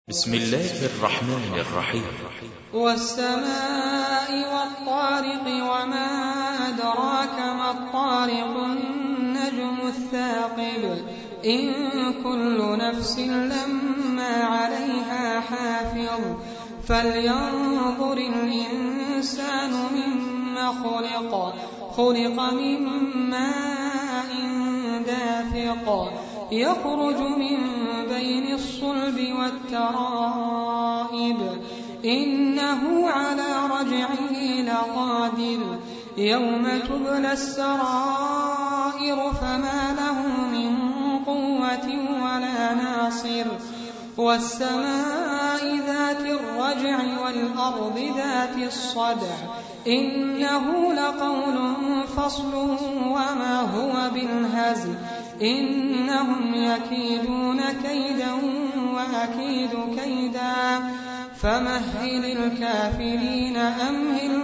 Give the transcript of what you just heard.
بسم الله الرحمن الرحيم. والسماء والطارق وما أدراك ما الطارق النجم الثاقب إن كل نفس لما عليها حافظ فلينظر الإنسان مما خلق من ماء دافق يخرج من بين الصلب والترائب إنه على رجعه لقادر يوم تبلى السرائر فما له من قوة ولا ناصر والسماء ذات الرجع والأرض ذات الصدع إنه لقول فصل وما هو بالهزل إنهم يكيدون كيدا وأكيد كيدا فمهل الكافرين أمهل